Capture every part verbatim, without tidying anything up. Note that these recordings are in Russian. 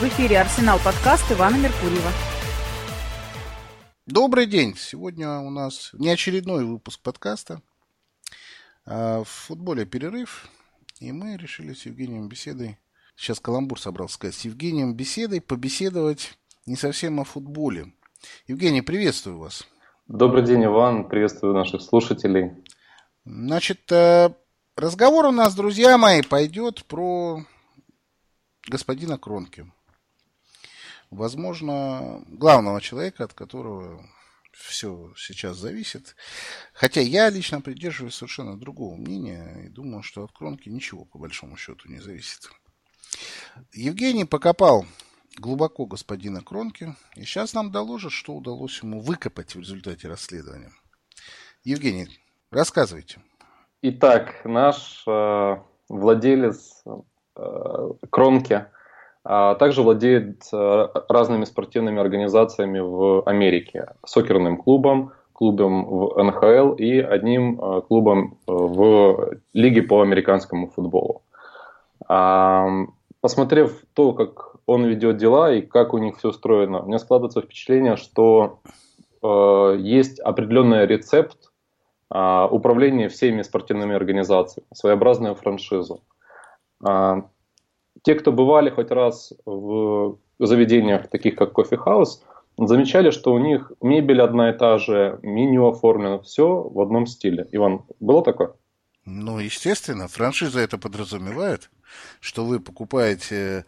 В эфире «Арсенал» подкаст Ивана Меркурьева. Добрый день. Сегодня у нас неочередной выпуск подкаста. В футболе перерыв. И мы решили с Евгением беседой, сейчас каламбур собрался сказать, с Евгением беседой побеседовать не совсем о футболе. Евгений, приветствую вас. Добрый день, Иван. Приветствую наших слушателей. Значит, разговор у нас, друзья мои, пойдет про господина Кронке. Возможно, главного человека, от которого все сейчас зависит. Хотя я лично придерживаюсь совершенно другого мнения и думаю, что от Кронки ничего по большому счету не зависит. Евгений покопал глубоко господина Кронки и сейчас нам доложит, что удалось ему выкопать в результате расследования. Евгений, рассказывайте. Итак, наш э, владелец э, Кронки э, также владеет э, разными спортивными организациями в Америке. Сокерным клубом, клубом в эн ха эл и одним э, клубом в Лиге по американскому футболу. Э, посмотрев то, как он ведет дела и как у них все устроено, у меня складывается впечатление, что э, есть определенный рецепт э, управления всеми спортивными организациями, своеобразную франшизу. Э, те, кто бывали хоть раз в заведениях, таких как Coffee House, замечали, что у них мебель одна и та же, меню оформлено, все в одном стиле. Иван, было такое? Ну, естественно, франшиза это подразумевает, что вы покупаете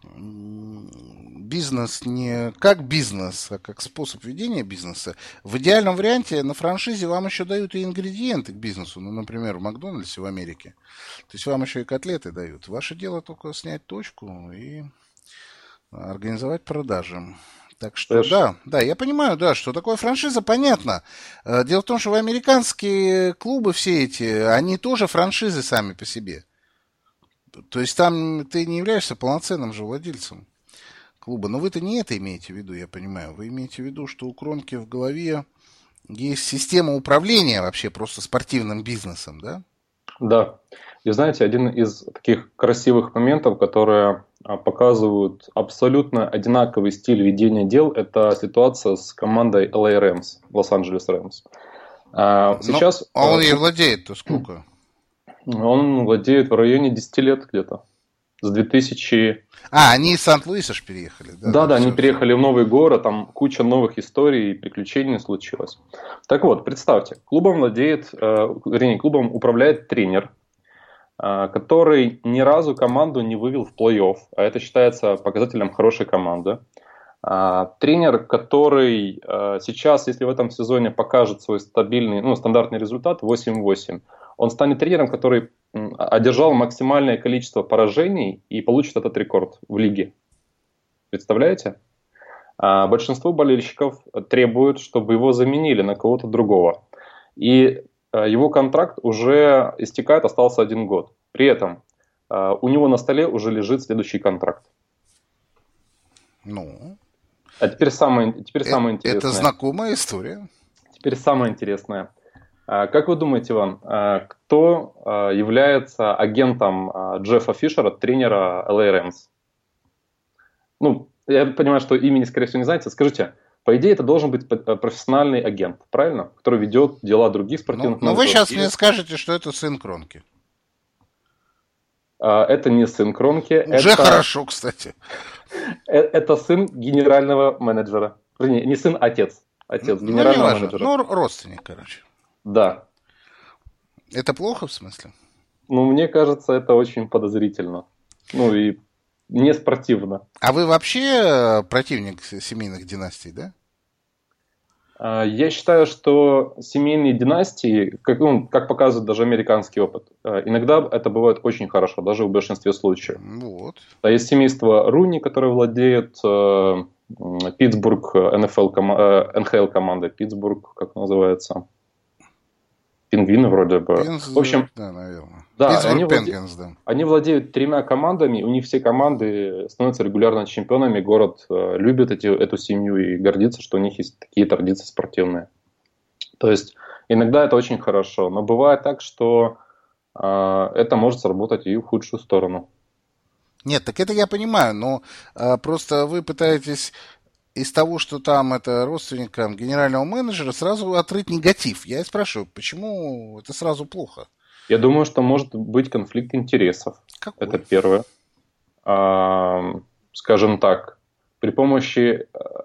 бизнес не как бизнес, а как способ ведения бизнеса. В идеальном варианте на франшизе вам еще дают и ингредиенты к бизнесу. Ну, например, в Макдональдсе в Америке. То есть вам еще и котлеты дают. Ваше дело только снять точку и организовать продажи. Так что, Слышь. да, да, я понимаю, да, что такое франшиза, понятно. Дело в том, что американские клубы все эти, они тоже франшизы сами по себе. То есть там ты не являешься полноценным же владельцем клуба. Но вы-то не это имеете в виду, я понимаю. Вы имеете в виду, что у Кронки в голове есть система управления вообще просто спортивным бизнесом, да? Да. И знаете, один из таких красивых моментов, которые показывают абсолютно одинаковый стиль ведения дел, это ситуация с командой эл эй Rams, Лос-Анджелес Рэмс. Сейчас... А он ей владеет-то сколько? Он владеет в районе десять лет где-то. С две тысячи... А, они из Сант-Луиса же переехали. Да, да, да, все, они переехали все. в новый город, там куча новых историй и приключений случилось. Так вот, представьте, клубом владеет, э, вернее, клубом управляет тренер, э, который ни разу команду не вывел в плей-офф, а это считается показателем хорошей команды. Э, тренер, который э, сейчас, если в этом сезоне покажет свой стабильный, ну, стандартный результат восемь восемь, он станет тренером, который одержал максимальное количество поражений и получит этот рекорд в лиге. Представляете? А большинство болельщиков требуют, чтобы его заменили на кого-то другого. И его контракт уже истекает, остался один год. При этом у него на столе уже лежит следующий контракт. Ну, а теперь самое, теперь это, самое интересное. Это знакомая история. Теперь самое интересное. Как вы думаете, Иван, кто является агентом Джеффа Фишера, тренера эл эй Rams? Ну, я понимаю, что имени, скорее всего, не знаете. Скажите, по идее, это должен быть профессиональный агент, правильно? Который ведет дела других спортивных менеджеров. Но вы сейчас или... мне скажете, что это сын Кронки. Это не сын Кронки. Уже это... хорошо, кстати. Это сын генерального менеджера. Вернее, не сын, отец. Отец ну, генерального не менеджера. Ну, родственник, короче. Да. Это плохо, в смысле? Ну, мне кажется, это очень подозрительно. Ну, и не спортивно. А вы вообще противник семейных династий, да? Я считаю, что семейные династии, как, ну, как показывает даже американский опыт, иногда это бывает очень хорошо, даже в большинстве случаев. Вот. Есть семейство Руни, которое владеет э, Питтсбург, эн эф эл, э, эн ха эл команда Питтсбург, как называется. Пингвины вроде бы. Пенз, в общем, да, наверное. Да, они, Пенгвинс, владе... да. они владеют тремя командами, у них все команды становятся регулярно чемпионами, город э, любит эти, эту семью и гордится, что у них есть такие традиции спортивные. То есть иногда это очень хорошо, но бывает так, что э, это может сработать и в худшую сторону. Нет, так это я понимаю, но а, просто вы пытаетесь из того, что там это родственникам генерального менеджера, сразу отрыть негатив. Я и спрашиваю, почему это сразу плохо? Я думаю, что может быть конфликт интересов. Какой? Это первое. А, скажем так, при помощи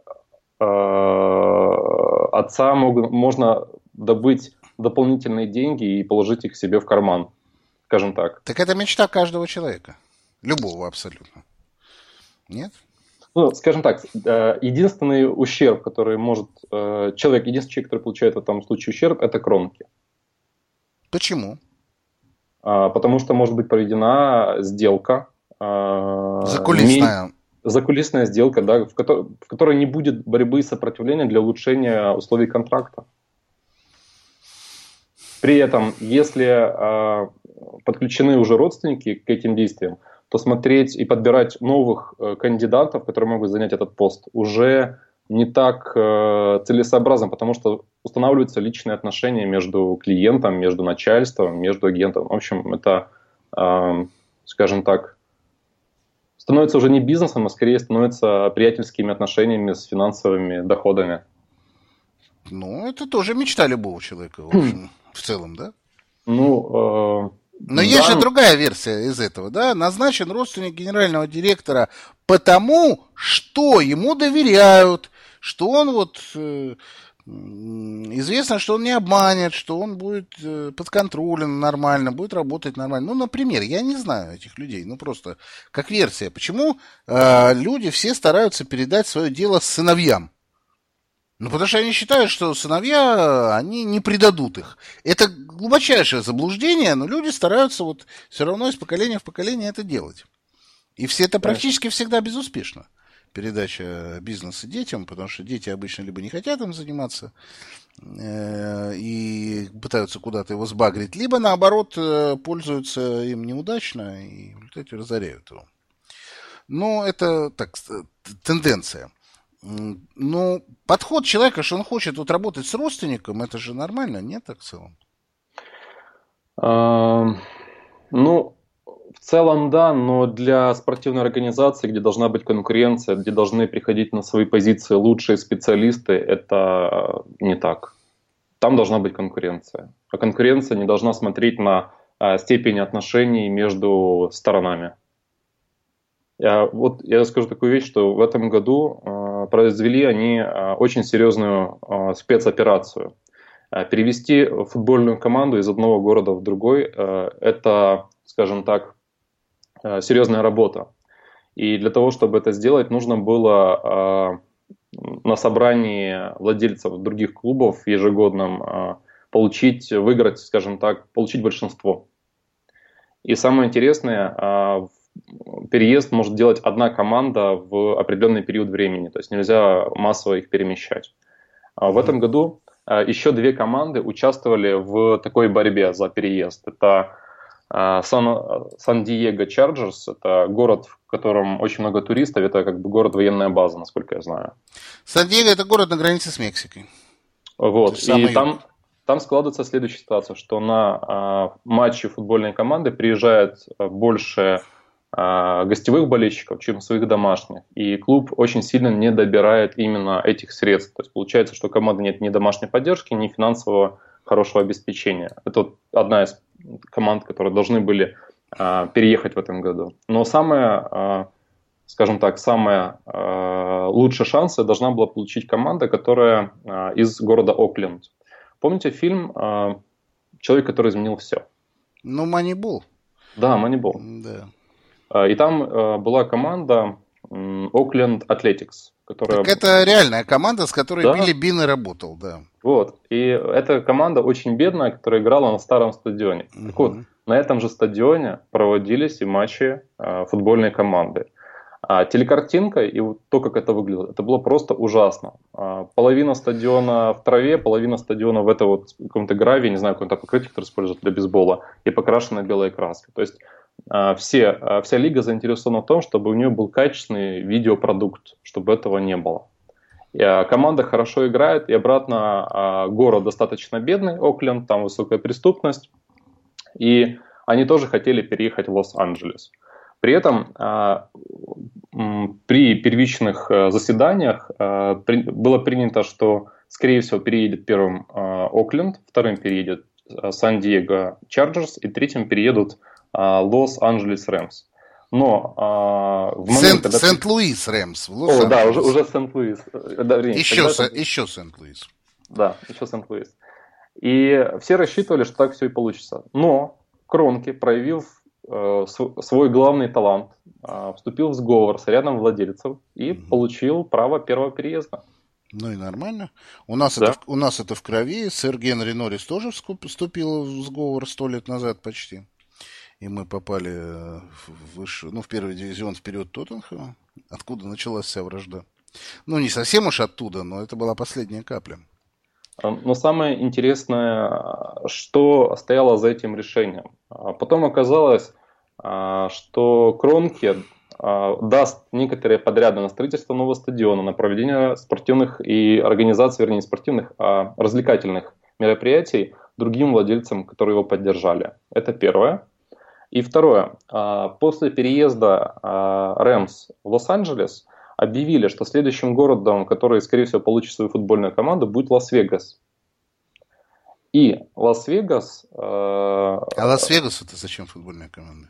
а, отца мог, можно добыть дополнительные деньги и положить их себе в карман, скажем так. Так это мечта каждого человека. Любого абсолютно. Нет? Ну, скажем так, единственный ущерб, который может... Человек, единственный человек, который получает в этом случае ущерб, это кронки. Почему? Потому что может быть проведена сделка. Закулисная. Закулисная сделка, да, в которой, в которой не будет борьбы и сопротивления для улучшения условий контракта. При этом, если подключены уже родственники к этим действиям, то смотреть и подбирать новых э, кандидатов, которые могут занять этот пост, уже не так э, целесообразно, потому что устанавливаются личные отношения между клиентом, между начальством, между агентом. В общем, это, э, скажем так, становится уже не бизнесом, а скорее становится приятельскими отношениями с финансовыми доходами. Ну, это тоже мечта любого человека, в общем, в целом, да? Ну... Э, Но да. Есть же другая версия из этого, да? Назначен родственник генерального директора потому, что ему доверяют, что он вот э, известно, что он не обманет, что он будет э, подконтролен нормально, будет работать нормально. Ну, например, я не знаю этих людей, ну просто как версия. Почему э, люди все стараются передать свое дело сыновьям? Ну, потому что они считают, что сыновья, они не предадут их. Это глубочайшее заблуждение, но люди стараются вот все равно из поколения в поколение это делать. И все это практически всегда безуспешно. Передача бизнеса детям, потому что дети обычно либо не хотят им заниматься э, и пытаются куда-то его сбагрить, либо наоборот э, пользуются им неудачно и в результате разоряют его. Но это так, тенденция. Ну, подход человека, что он хочет вот работать с родственником, это же нормально, нет, так в целом? А, ну, в целом, да, но для спортивной организации, где должна быть конкуренция, где должны приходить на свои позиции лучшие специалисты, это не так. Там должна быть конкуренция. А конкуренция не должна смотреть на а, степень отношений между сторонами. Я, вот я скажу такую вещь, что в этом году э, произвели они э, очень серьезную э, спецоперацию. Э, перевести футбольную команду из одного города в другой э, – это, скажем так, э, серьезная работа. И для того, чтобы это сделать, нужно было э, на собрании владельцев других клубов ежегодном э, получить, выиграть, скажем так, получить большинство. И самое интересное э, – переезд может делать одна команда в определенный период времени, то есть нельзя массово их перемещать. А в этом году еще две команды участвовали в такой борьбе за переезд. Это Сан-Диего Чарджерс, это город, в котором очень много туристов, это как бы город-военная база, насколько я знаю. Сан-Диего это город на границе с Мексикой. Вот, и там, там складывается следующая ситуация, что на матчи футбольной команды приезжает больше гостевых болельщиков, чем своих домашних. И клуб очень сильно не добирает именно этих средств. То есть получается, что у команды нет ни домашней поддержки, ни финансового хорошего обеспечения. Это вот одна из команд, которые должны были а, переехать в этом году. Но самое, а, скажем так, самое а, лучшие шансы должна была получить команда, которая а, из города Окленд. Помните фильм а, «Человек, который изменил все»? Ну, Moneyball. Да, Moneyball. Да. И там э, была команда Oakland Athletics. Которая... Так это реальная команда, с которой да. Билли Бин и работал, да. Вот. И эта команда очень бедная, которая играла на старом стадионе. Uh-huh. Так вот, на этом же стадионе проводились и матчи э, футбольной команды. А телекартинка и вот то, как это выглядело, это было просто ужасно. А, половина стадиона в траве, половина стадиона в это вот каком-то гравии, не знаю, какое-то покрытие, которое используют для бейсбола, и покрашена белой краской. То есть Все, вся лига заинтересована в том, чтобы у нее был качественный видеопродукт, чтобы этого не было. И команда хорошо играет, и обратно город достаточно бедный, Окленд, там высокая преступность, и они тоже хотели переехать в Лос-Анджелес. При этом при первичных заседаниях было принято, что, скорее всего, переедет первым Окленд, вторым переедет Сан-Диего Чарджерс и третьим переедут Лос-Анджелес Рэмс. Но в момент, Сент, когда... Сент-Луис Рэмс. О, да, уже, уже Сент-Луис. Да, еще, это... еще Сент-Луис. Да, еще Сент-Луис. И все рассчитывали, что так все и получится. Но Кронке, проявив э, свой главный талант, э, вступил в сговор с рядом владельцев и угу. получил право первого переезда. Ну и нормально. У нас, да. это, у нас это в крови. Сэр Генри Норрис тоже вступил в сговор сто лет назад почти. И мы попали в, выше, ну, в первый дивизион вперед Тоттенхэма, откуда началась вся вражда. Ну, не совсем уж оттуда, но это была последняя капля. Но самое интересное, что стояло за этим решением. Потом оказалось, что Кронке даст некоторые подряды на строительство нового стадиона, на проведение спортивных и организаций, вернее, не спортивных, а развлекательных мероприятий другим владельцам, которые его поддержали. Это первое. И второе. После переезда Рэмс в Лос-Анджелес объявили, что следующим городом, который, скорее всего, получит свою футбольную команду, будет Лас-Вегас. И Лас-Вегас... Э, а Лас-Вегас это зачем футбольная команда?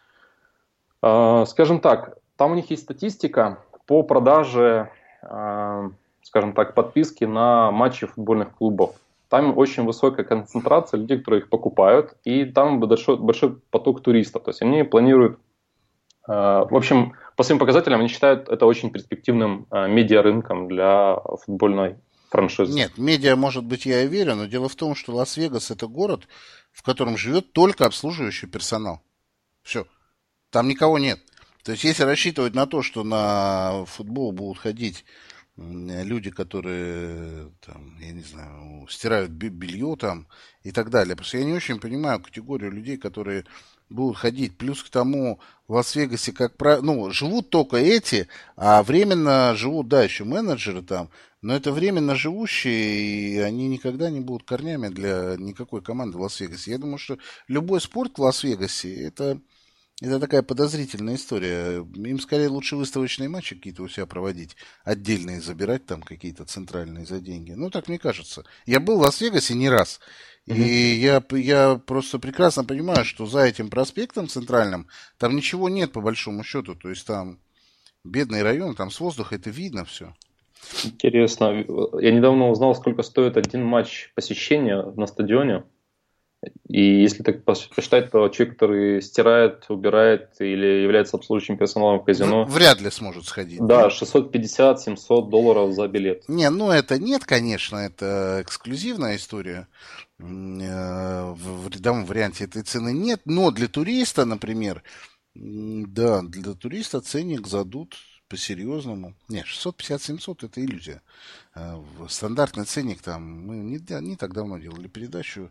Э, скажем так, там у них есть статистика по продаже, э, скажем так, подписки на матчи футбольных клубов. Там очень высокая концентрация людей, которые их покупают, и там большой, большой поток туристов. То есть они планируют... Э, в общем... По своим показателям они считают это очень перспективным э, медиарынком для футбольной франшизы. Нет, медиа, может быть, я и верю, но дело в том, что Лас-Вегас – это город, в котором живет только обслуживающий персонал. Все. Там никого нет. То есть, если рассчитывать на то, что на футбол будут ходить люди, которые, там, я не знаю, стирают белье там и так далее. Потому что я не очень понимаю категорию людей, которые будут ходить. Плюс к тому, в Лас-Вегасе, как правило, ну, живут только эти, а временно живут, да, еще менеджеры там, но это временно живущие, и они никогда не будут корнями для никакой команды в Лас-Вегасе. Я думаю, что любой спорт в Лас-Вегасе, это, это такая подозрительная история. Им скорее лучше выставочные матчи какие-то у себя проводить, отдельные забирать там какие-то центральные за деньги. Ну, так мне кажется. Я был в Лас-Вегасе не раз. И я, я просто прекрасно понимаю, что за этим проспектом центральным там ничего нет по большому счету. То есть там бедный район, там с воздуха это видно все. Интересно. Я недавно узнал, сколько стоит один матч посещения на стадионе. И если так посчитать, то человек, который стирает, убирает или является обслуживающим персоналом в казино... Вряд ли сможет сходить. Да, шестьсот пятьдесят - семьсот долларов за билет. Не, ну это нет, конечно, это эксклюзивная история. В рядовом варианте этой цены нет, но для туриста, например, да, для туриста ценник задут по-серьезному. Не, шестьсот пятьдесят - семьсот это иллюзия. Стандартный ценник там, мы не, не так давно делали передачу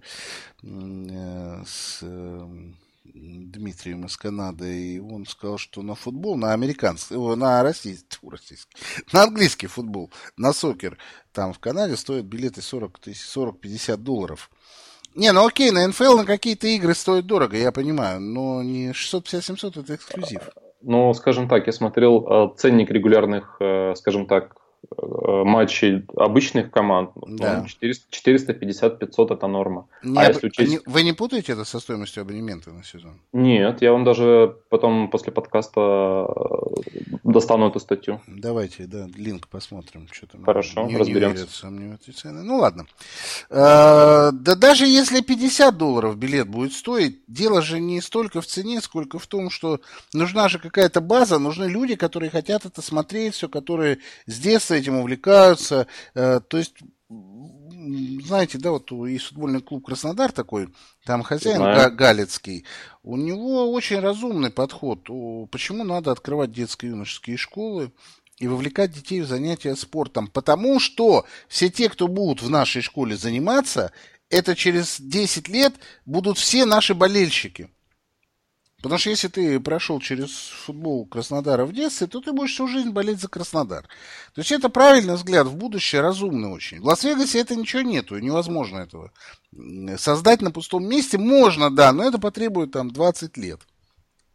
с Дмитрием из Канады, и он сказал, что на футбол, на американский, на российский, российский, на английский футбол, на сокер, там в Канаде стоят билеты сорок тысяч, сорок-пятьдесят долларов. Не, ну окей, на эн эф эл на какие-то игры стоит дорого, я понимаю, но не шестьсот пятьдесят - семьсот это эксклюзив. Ну, скажем так, я смотрел ценник регулярных, скажем так, матчей обычных команд. Да. четыреста пятьдесят - пятьсот это норма. Не, а если учесть... Вы не путаете это со стоимостью абонемента на сезон? Нет, я вам даже потом после подкаста достану эту статью. Давайте, да, линк посмотрим. Что там. Хорошо, не, разберемся. Не мне в эти цены. Ну ладно. А, да даже если пятьдесят долларов билет будет стоить, дело же не столько в цене, сколько в том, что нужна же какая-то база, нужны люди, которые хотят это смотреть, все, которые с детства этим увлекаются. То есть, знаете, да, вот есть футбольный клуб «Краснодар» такой, там хозяин Га- Галицкий, у него очень разумный подход. Почему надо открывать детско-юношеские школы и вовлекать детей в занятия спортом? Потому что все те, кто будут в нашей школе заниматься, это через десять лет будут все наши болельщики. Потому что если ты прошел через футбол Краснодара в детстве, то ты будешь всю жизнь болеть за Краснодар. То есть это правильный взгляд в будущее, разумный очень. В Лас-Вегасе это ничего нету, невозможно этого. Создать на пустом месте можно, да, но это потребует там двадцать лет.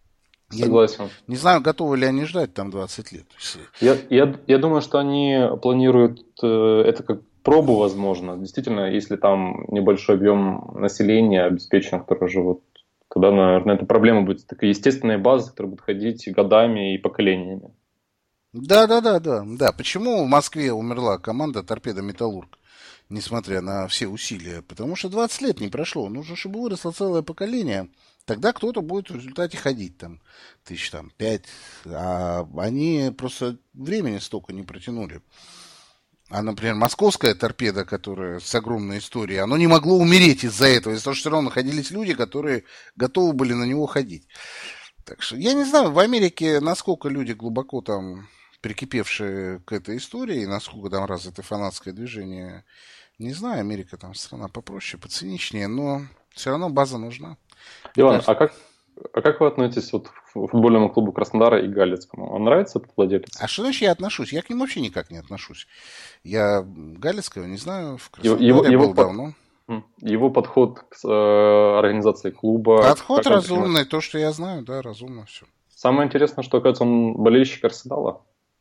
Согласен. Я не, не знаю, готовы ли они ждать там двадцать лет. Я, я, я думаю, что они планируют э, это как пробу, возможно. Действительно, если там небольшой объем населения обеспечен, которые живут, тогда, наверное, эта проблема будет такая естественная база, которая будет ходить годами и поколениями. Да, да, да, да. Да. Почему в Москве умерла команда «Торпедо Металлург», несмотря на все усилия? Потому что двадцать лет не прошло. Нужно, чтобы выросло целое поколение. Тогда кто-то будет в результате ходить там тысяч там пять. А они просто времени столько не протянули. А, например, московская торпеда, которая с огромной историей, оно не могло умереть из-за этого. Из-за того, что все равно находились люди, которые готовы были на него ходить. Так что, я не знаю, в Америке насколько люди глубоко там прикипевшие к этой истории, насколько там развито фанатское движение, не знаю. Америка там страна попроще, поциничнее, но все равно база нужна. Иван, а как, а как вы относитесь вот к футбольному клубу Краснодара и Галицкому? Вам нравится этот владелец? А что значит я отношусь? Я к ним вообще никак не отношусь. Я Галицкого не знаю, в Краснодаре его, его был под... давно. Его подход к э, организации клуба... Подход разумный, то, что я знаю, да, разумно все. Самое интересное, что, оказывается, он болельщик Арсенала.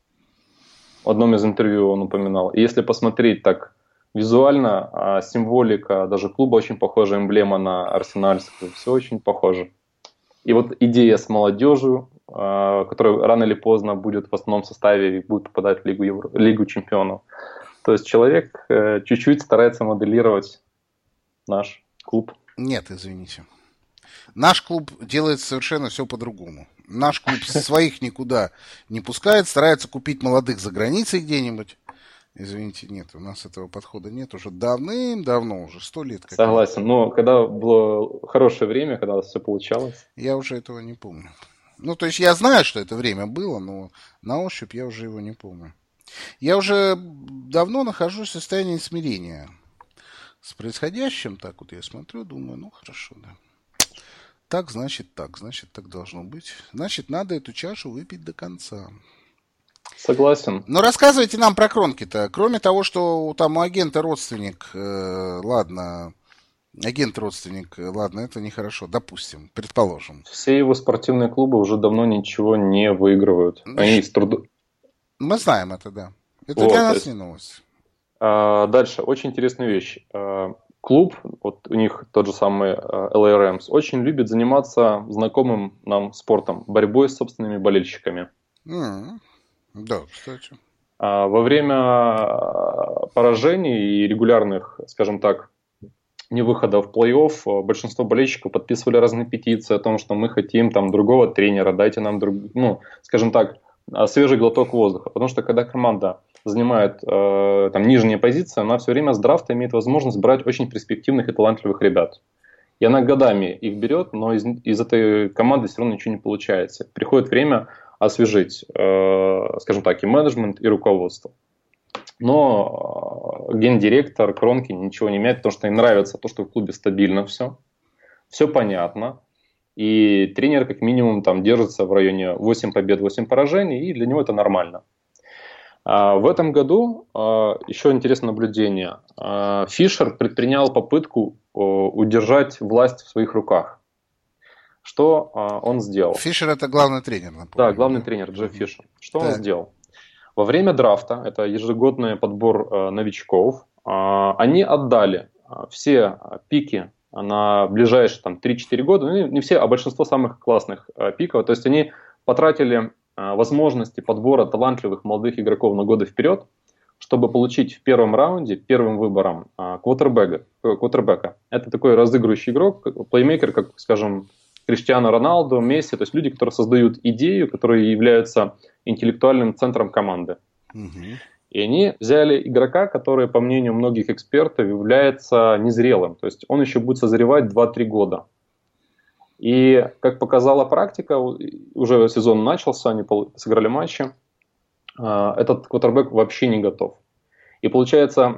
В одном из интервью он упоминал. И если посмотреть так визуально, символика даже клуба очень похожа, эмблема на арсенальскую, все очень похоже. И вот идея с молодежью, которая рано или поздно будет в основном составе и будет попадать в Лигу, Евро... Лигу чемпионов. То есть человек чуть-чуть старается моделировать наш клуб. Нет, извините. Наш клуб делает совершенно все по-другому. Наш клуб своих никуда не пускает, старается купить молодых за границей где-нибудь. Извините, нет, у нас этого подхода нет уже давным-давно, уже сто лет. Как Согласен, нет. Но когда было хорошее время, когда все получалось. Я уже этого не помню. Ну, то есть я знаю, что это время было, но на ощупь я уже его не помню. Я уже давно нахожусь в состоянии смирения с происходящим. Так вот я смотрю, думаю, ну хорошо, да. Так, значит так, значит так должно быть. Значит, надо эту чашу выпить до конца. Согласен. Но рассказывайте нам про Кронки-то. Кроме того, что там у агента родственник, э, ладно, агент родственник, ладно, это нехорошо, допустим, предположим. Все его спортивные клубы уже давно ничего не выигрывают. Ну, Они с трудом... Мы знаем это, да. Это вот, для нас есть... не новость. А, дальше, очень интересная вещь. А, клуб, вот у них тот же самый эл эй Rams, очень любит заниматься знакомым нам спортом, борьбой с собственными болельщиками. Mm-hmm. Да, кстати. А, во время поражений и регулярных, скажем так, невыхода в плей-офф, большинство болельщиков подписывали разные петиции о том, что мы хотим там другого тренера, дайте нам, друг... ну, скажем так, свежий глоток воздуха. Потому что когда команда занимает э, там нижние позиции, она все время с драфта имеет возможность брать очень перспективных и талантливых ребят. И она годами их берет, но из, из этой команды все равно ничего не получается. Приходит время освежить, э, скажем так, и менеджмент, и руководство. Но э, гендиректор Кронки ничего не меняет, потому что им нравится то, что в клубе стабильно все, все понятно. И тренер как минимум там держится в районе восемь побед, восемь поражений, и для него это нормально. А в этом году а, еще интересное наблюдение. А, Фишер предпринял попытку а, удержать власть в своих руках. Что а, он сделал? Фишер это главный тренер, напомню. Да, главный тренер Джефф Фишер. Что так. он сделал? Во время драфта, это ежегодный подбор а, новичков, а, они отдали а, все пики на ближайшие там, три-четыре года, ну, не все, а большинство самых классных а, пиков. То есть они потратили а, возможности подбора талантливых молодых игроков на годы вперед, чтобы получить в первом раунде первым выбором а, квотербека, квотербека. Это такой разыгрывающий игрок, плеймейкер, как, скажем, Криштиану Роналду, Месси, то есть люди, которые создают идею, которые являются интеллектуальным центром команды. Угу. И они взяли игрока, который, по мнению многих экспертов, является незрелым. То есть он еще будет созревать два-три года. И, как показала практика, уже сезон начался, они сыграли матчи, этот квотербек вообще не готов. И получается,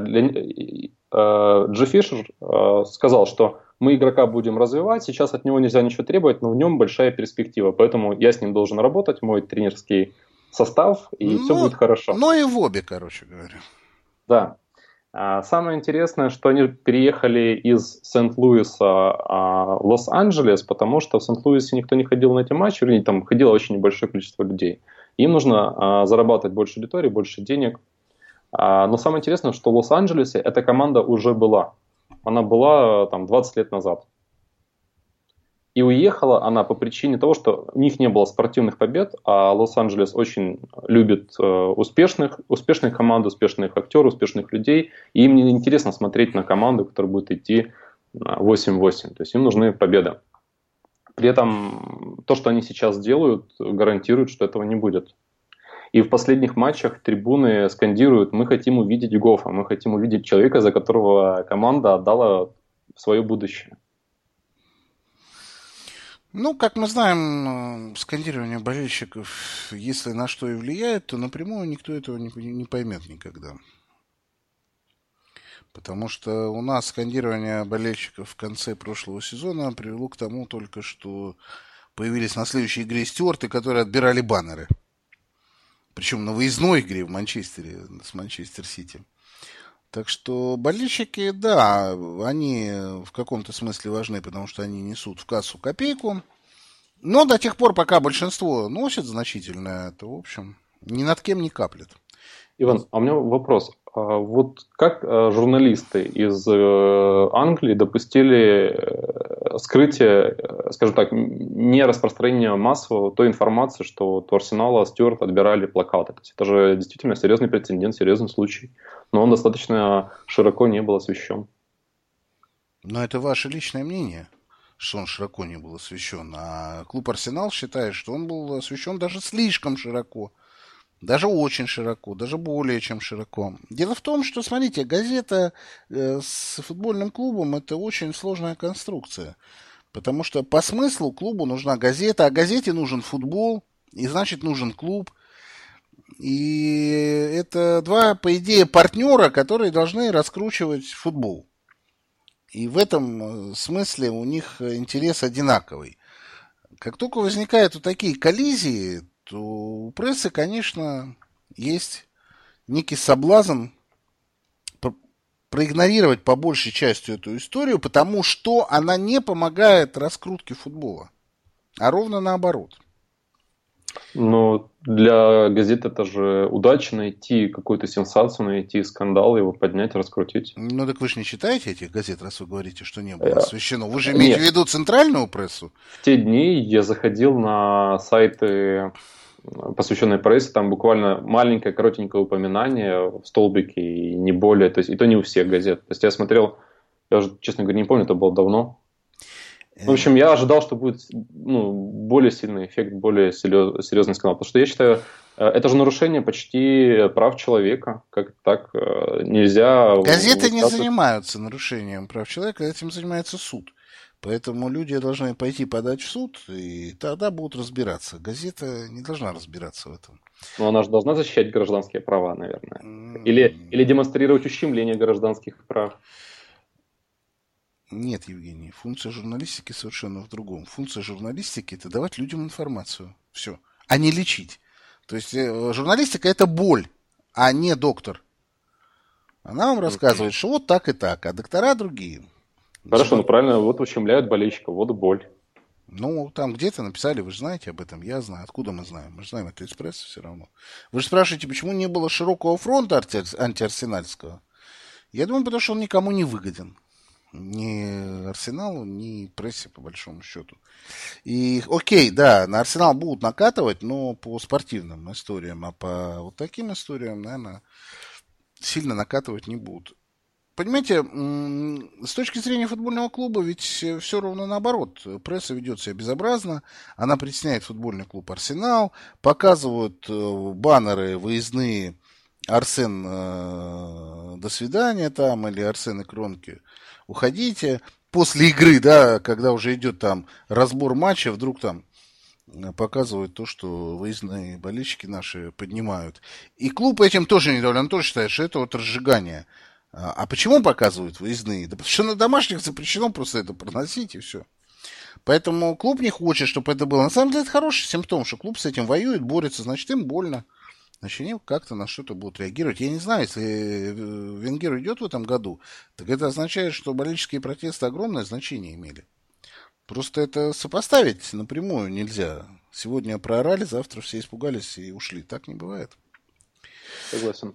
Джефф Фишер сказал, что мы игрока будем развивать, сейчас от него нельзя ничего требовать, но в нем большая перспектива, поэтому я с ним должен работать, мой тренерский состав, и ну, все будет хорошо. Ну и в обе, короче говоря. Да. Самое интересное, что они переехали из Сент-Луиса в Лос-Анджелес, потому что в Сент-Луисе никто не ходил на эти матчи, вернее, там ходило очень небольшое количество людей. Им нужно зарабатывать больше аудитории, больше денег. Но самое интересное, что в Лос-Анджелесе эта команда уже была. Она была там двадцать лет назад. И уехала она по причине того, что у них не было спортивных побед, а Лос-Анджелес очень любит э, успешных, успешных команд, успешных актеров, успешных людей. И им не интересно смотреть на команду, которая будет идти восемь-восемь. То есть им нужны победы. При этом то, что они сейчас делают, гарантирует, что этого не будет. И в последних матчах трибуны скандируют: мы хотим увидеть Гоффа, мы хотим увидеть человека, за которого команда отдала свое будущее. Ну, как мы знаем, скандирование болельщиков, если на что и влияет, то напрямую никто этого не, не поймет никогда. Потому что у нас скандирование болельщиков в конце прошлого сезона привело к тому только, что появились на следующей игре стюарты, которые отбирали баннеры. Причем на выездной игре в Манчестере с Манчестер Сити. Так что болельщики, да, они в каком-то смысле важны, потому что они несут в кассу копейку. Но до тех пор, пока большинство носит значительное, то, в общем, ни над кем не каплет. Иван, а у меня вопрос. Вот как журналисты из Англии допустили скрытие, скажем так, не распространение массового той информации, что у Арсенала Стюарт отбирали плакаты? То есть это же действительно серьезный прецедент, серьезный случай. Но он достаточно широко не был освещен. Но это ваше личное мнение, что он широко не был освещен. А клуб Арсенал считает, что он был освещен даже слишком широко. Даже очень широко, даже более чем широко. Дело в том, что, смотрите, газета э, с футбольным клубом – это очень сложная конструкция. Потому что по смыслу клубу нужна газета, а газете нужен футбол, и значит нужен клуб. И это два, по идее, партнера, которые должны раскручивать футбол. И в этом смысле у них интерес одинаковый. Как только возникают вот такие коллизии, то у прессы, конечно, есть некий соблазн проигнорировать по большей части эту историю, потому что она не помогает раскрутке футбола, а ровно наоборот. Но для газет это же удача найти какую-то сенсацию, найти скандал, его поднять, раскрутить. Ну так вы же не читаете этих газет, раз вы говорите, что не было освещено. Вы же имеете Нет. в виду центральную прессу? В те дни я заходил на сайты, посвященные прессе, там буквально маленькое, коротенькое упоминание в столбике, и не более, то есть и то не у всех газет. То есть я смотрел, я уже, честно говоря, не помню, это было давно. В общем, я ожидал, что будет ну, более сильный эффект, более серьезный скандал. Потому что я считаю, это же нарушение почти прав человека. Как так нельзя... Газеты не занимаются нарушением прав человека, этим занимается суд. Поэтому люди должны пойти подать в суд, и тогда будут разбираться. Газета не должна разбираться в этом. Но она же должна защищать гражданские права, наверное. Или, или демонстрировать ущемление гражданских прав. Нет, Евгений, функция журналистики совершенно в другом. Функция журналистики – это давать людям информацию. Все. А не лечить. То есть журналистика – это боль, а не доктор. Она вам рассказывает, что вот так и так, а доктора другие. Хорошо, ну правильно, вот ущемляют болельщиков, вот боль. Ну, там где-то написали, вы же знаете об этом, я знаю. Откуда мы знаем? Мы же знаем, это из прессы все равно. Вы же спрашиваете, почему не было широкого фронта антиарсенальского? Я думаю, потому что он никому не выгоден. Ни Арсеналу, ни прессе, по большому счету. И, окей, да, на Арсенал будут накатывать, но по спортивным историям, а по вот таким историям, наверное, сильно накатывать не будут. Понимаете, с точки зрения футбольного клуба ведь все ровно наоборот. Пресса ведет себя безобразно, она притесняет футбольный клуб Арсенал, показывают баннеры выездные «Арсен, до свидания» там, или «Арсен и Кронки, уходите». После игры, да, когда уже идет там разбор матча, вдруг там показывают то, что выездные болельщики наши поднимают. И клуб этим тоже недоволен, он тоже считает, что это вот разжигание. А почему показывают выездные? Да потому что на домашних запрещено просто это проносить, и все. Поэтому клуб не хочет, чтобы это было. На самом деле это хороший симптом, что клуб с этим воюет, борется, значит им больно. Значит, они как-то на что-то будут реагировать. Я не знаю, если Венгер идет в этом году, так это означает, что болельческие протесты огромное значение имели. Просто это сопоставить напрямую нельзя. Сегодня проорали, завтра все испугались и ушли. Так не бывает. Согласен.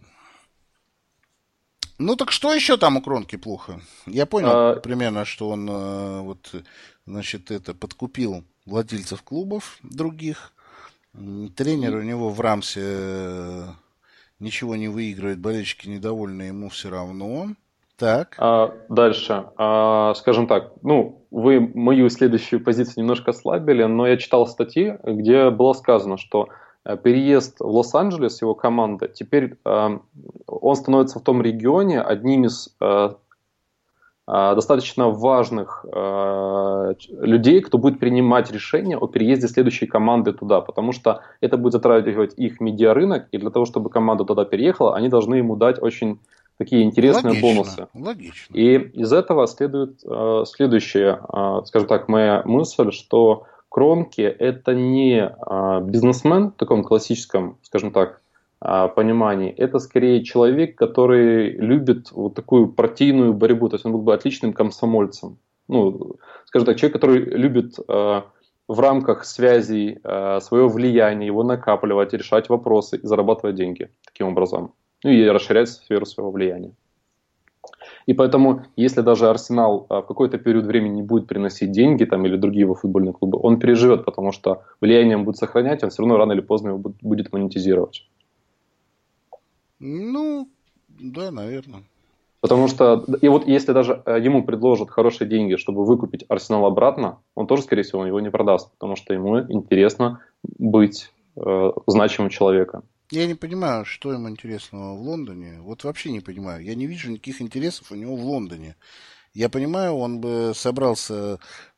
Ну так что еще там у Кронки плохо? Я понял а... примерно, что он вот, значит, это подкупил владельцев клубов других. Тренер у него в Рамсе ничего не выигрывает, болельщики недовольны, ему все равно. Так. А, дальше. А, скажем так, ну, вы мою следующую позицию немножко ослабили, но я читал статьи, где было сказано, что переезд в Лос-Анджелес его команды, теперь а, он становится в том регионе одним из а, а, достаточно важных а, людей, кто будет принимать решение о переезде следующей команды туда, потому что это будет затрагивать их медиарынок, и для того, чтобы команда туда переехала, они должны ему дать очень такие интересные логично, бонусы. Логично. И из этого следует э, следующая, э, скажем так, моя мысль, что Кронке это не э, бизнесмен в таком классическом, скажем так, э, понимании. Это скорее человек, который любит вот такую партийную борьбу. То есть он был бы отличным комсомольцем. Ну, скажем так, человек, который любит э, в рамках связей э, свое влияние, его накапливать, решать вопросы и зарабатывать деньги таким образом. Ну и расширять сферу своего влияния. И поэтому, если даже Арсенал в какой-то период времени не будет приносить деньги там, или другие его футбольные клубы, он переживет, потому что влияние он будет сохранять, он все равно рано или поздно его будет монетизировать. Ну, да, наверное. Потому что, и вот если даже ему предложат хорошие деньги, чтобы выкупить Арсенал обратно, он тоже, скорее всего, его не продаст, потому что ему интересно быть э, значимым человеком. Я не понимаю, что ему интересного в Лондоне. Вот вообще не понимаю. Я не вижу никаких интересов у него в Лондоне. Я понимаю, он бы собрался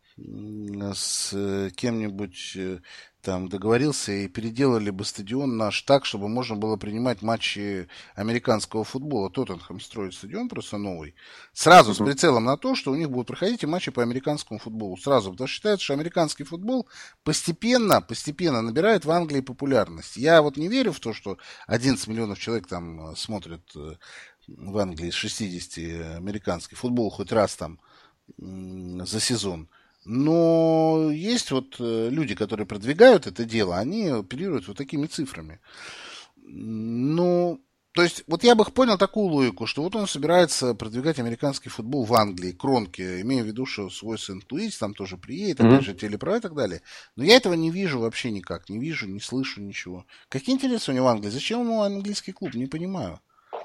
с кем-нибудь, там, договорился и переделали бы стадион наш так, чтобы можно было принимать матчи американского футбола. Тоттенхэм строит стадион просто новый. Сразу с прицелом на то, что у них будут проходить и матчи по американскому футболу. Сразу. Потому что считается, что американский футбол постепенно, постепенно набирает в Англии популярность. Я вот не верю в то, что одиннадцать миллионов человек там смотрят в Англии из шестидесяти американский футбол хоть раз там за сезон. Но есть вот люди, которые продвигают это дело, они оперируют вот такими цифрами. Ну, то есть, вот я бы понял такую логику, что вот он собирается продвигать американский футбол в Англии, Кронке, имея в виду, что свой Сент-Луис там тоже приедет, mm-hmm. опять же, телеправа и так далее. Но я этого не вижу вообще никак, не вижу, не слышу ничего. Какие интересы у него в Англии? Зачем ему английский клуб? Не понимаю.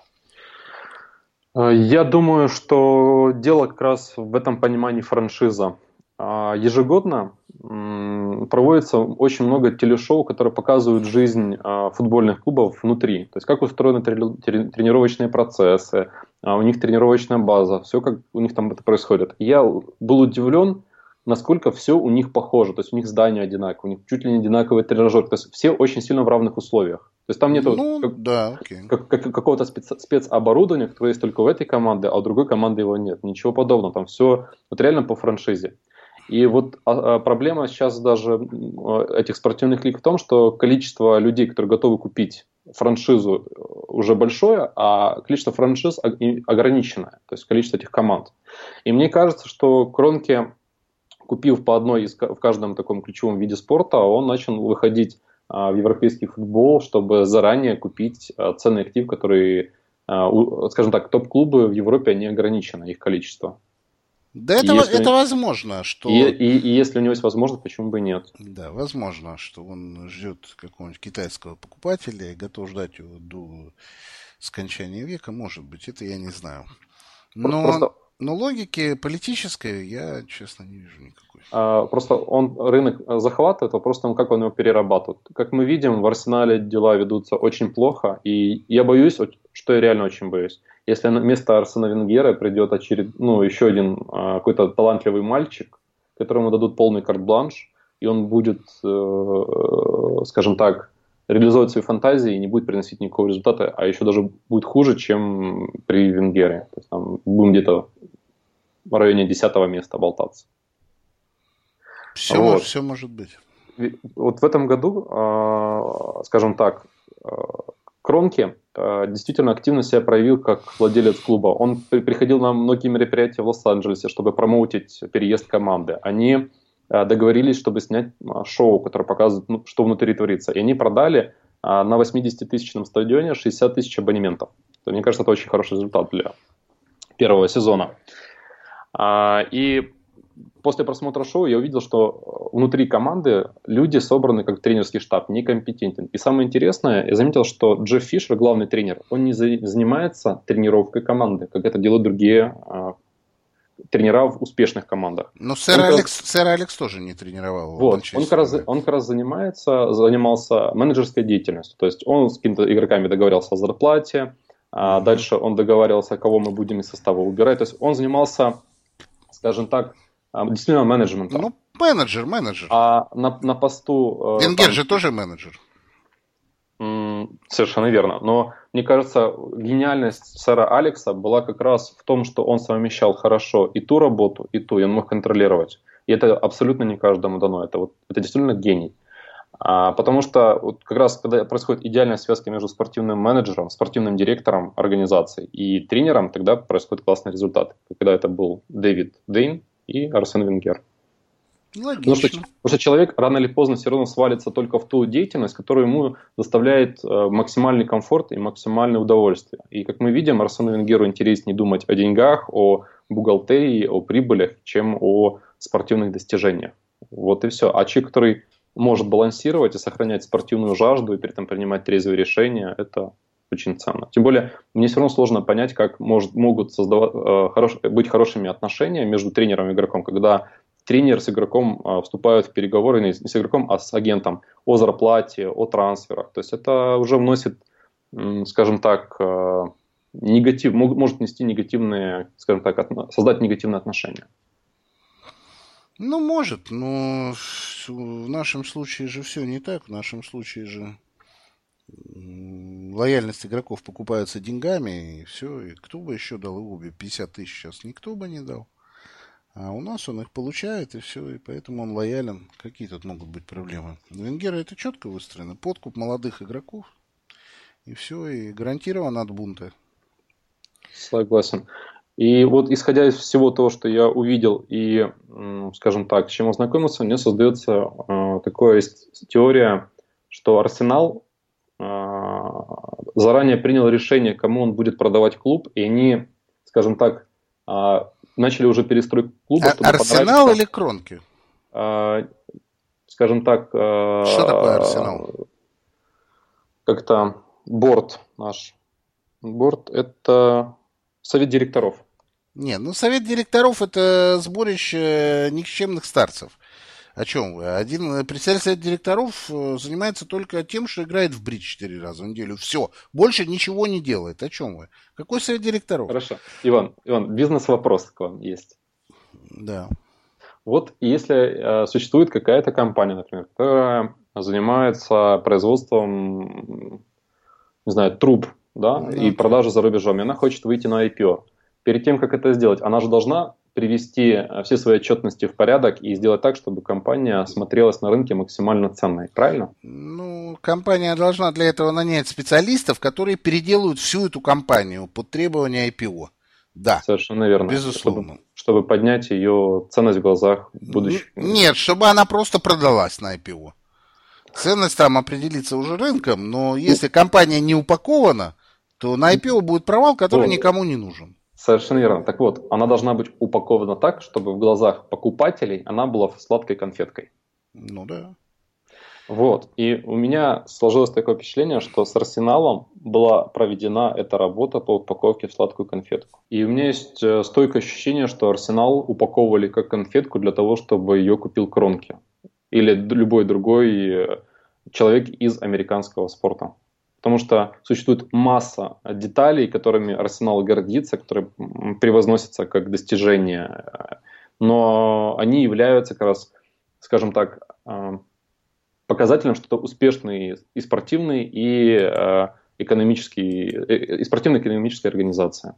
Я думаю, что дело как раз в этом понимании франшиза. Ежегодно проводится очень много телешоу, которые показывают жизнь футбольных клубов внутри. То есть как устроены тренировочные процессы, у них тренировочная база, все как у них там это происходит. Я был удивлен, насколько все у них похоже. То есть у них здания одинаковые, у них чуть ли не одинаковый тренажер. То есть все очень сильно в равных условиях. То есть там нету ну, как, да, okay. как, как, какого-то спец, спецоборудования, которое есть только у этой команды, а у другой команды его нет. Ничего подобного. Там все вот реально по франшизе. И вот а, а проблема сейчас даже этих спортивных лиг в том, что количество людей, которые готовы купить франшизу, уже большое, а количество франшиз ограниченное, то есть количество этих команд. И мне кажется, что Кронке, купив по одной из, в каждом таком ключевом виде спорта, он начал выходить а, в европейский футбол, чтобы заранее купить а, ценный актив, который, а, у, скажем так, топ-клубы в Европе, они ограничены, их количество. Да, это, если, это возможно, что... И, и, и если у него есть возможность, почему бы и нет? Да, возможно, что он ждет какого-нибудь китайского покупателя и готов ждать его до скончания века, может быть, это я не знаю. Но, просто... но логики политической я, честно, не вижу никакой. А, просто он рынок захватывает, а просто он, как он его перерабатывает. Как мы видим, в Арсенале дела ведутся очень плохо, и я боюсь, что я реально очень боюсь. Если вместо Арсена Венгера придет очеред... ну, еще один а, какой-то талантливый мальчик, которому дадут полный карт-бланш, и он будет, э, скажем так, реализовывать свои фантазии и не будет приносить никакого результата, а еще даже будет хуже, чем при Венгере. То есть там будем где-то в районе десятого места болтаться. Все, вот. может, все может быть. Вот в этом году, э, скажем так, э, Кронке э, действительно активно себя проявил как владелец клуба. Он при, приходил на многие мероприятия в Лос-Анджелесе, чтобы промоутить переезд команды. Они э, договорились, чтобы снять э, шоу, которое показывает, ну, что внутри творится. И они продали э, на восьмидесятитысячном стадионе шестьдесят тысяч абонементов. То, мне кажется, это очень хороший результат для первого сезона. А, и после просмотра шоу я увидел, что внутри команды люди собраны как тренерский штаб, некомпетентен. И самое интересное, я заметил, что Джефф Фишер, главный тренер, он не за, занимается тренировкой команды, как это делают другие а, тренера в успешных командах. Но сэр он Алекс, как... сэр Алекс тоже не тренировал. Вот, он как, раз, он как раз занимается, занимался менеджерской деятельностью. То есть он с какими-то игроками договаривался о зарплате, а mm-hmm. дальше он договаривался, кого мы будем из состава убирать. То есть он занимался, скажем так, действительно менеджментом. Ну, менеджер, менеджер. А на, на посту... Венгер там, же тоже менеджер. М- совершенно верно. Но, мне кажется, гениальность сэра Алекса была как раз в том, что он совмещал хорошо и ту работу, и ту, и он мог контролировать. И это абсолютно не каждому дано. Это, вот, это действительно гений. А, потому что вот как раз, когда происходит идеальная связка между спортивным менеджером, спортивным директором организации и тренером, тогда происходит классный результат. Когда это был Дэвид Дейн и Арсен Венгер. Потому что, потому что человек рано или поздно все равно свалится только в ту деятельность, которая ему доставляет э, максимальный комфорт и максимальное удовольствие. И как мы видим, Арсену Венгеру интереснее думать о деньгах, о бухгалтерии, о прибылях, чем о спортивных достижениях. Вот и все. А человек, который может балансировать и сохранять спортивную жажду и при этом принимать трезвые решения, это очень ценно. Тем более, мне все равно сложно понять, как может, могут создавать, э, хорош, быть хорошими отношения между тренером и игроком, когда тренер с игроком э, вступают в переговоры не с, не с игроком, а с агентом о зарплате, о трансферах. То есть это уже вносит, э, скажем так, э, негатив, мог, может нести негативные, скажем так, от, создать негативные отношения. Ну, может, но в нашем случае же все не так. В нашем случае же лояльность игроков покупается деньгами, и все. И кто бы еще дал Иубе пятьдесят тысяч сейчас? Никто бы не дал. А у нас он их получает, и все, и поэтому он лоялен. Какие тут могут быть проблемы? У Венгера это четко выстроено. Подкуп молодых игроков, и все, и гарантирован от бунта. Согласен. И вот исходя из всего того, что я увидел и, скажем так, с чем ознакомился, мне создается э, такая теория, что Арсенал э, заранее принял решение, кому он будет продавать клуб, и они, скажем так, э, начали уже перестройку клуба. А, Арсенал или Кронки? Э, скажем так... Э, что такое Арсенал? Как-то борд наш. Борд – это... Совет директоров. Не, ну совет директоров это сборище никчемных старцев. О чем вы? Один председатель совета директоров занимается только тем, что играет в бридж четыре раза в неделю. Все. Больше ничего не делает. О чем вы? Какой совет директоров? Хорошо. Иван, Иван, бизнес-вопрос к вам есть. Да. Вот если э, существует какая-то компания, например, которая занимается производством, не знаю, труб, да, ну, и продажи за рубежом, и она хочет выйти на ай пи о. Перед тем, как это сделать, она же должна привести все свои отчетности в порядок и сделать так, чтобы компания смотрелась на рынке максимально ценной, правильно? Ну, компания должна для этого нанять специалистов, которые переделают всю эту компанию под требования ай пи о. Да. Совершенно верно. Безусловно. Чтобы, чтобы поднять ее ценность в глазах будущих. Нет, чтобы она просто продалась на ай пи о. Ценность там определится уже рынком, но если компания не упакована, то на ай пи о будет провал, который вот. Никому не нужен. Совершенно верно. Так вот, она должна быть упакована так, чтобы в глазах покупателей она была сладкой конфеткой. Ну да. Вот. И у меня сложилось такое впечатление, что с Арсеналом была проведена эта работа по упаковке в сладкую конфетку. И у меня есть стойкое ощущение, что Арсенал упаковывали как конфетку для того, чтобы ее купил Кронке. Или любой другой человек из американского спорта. Потому что существует масса деталей, которыми Арсенал гордится, которые превозносятся как достижения. Но они являются как раз, скажем так, показателем, что это успешный и спортивный, и экономический, и спортивная экономическая организация.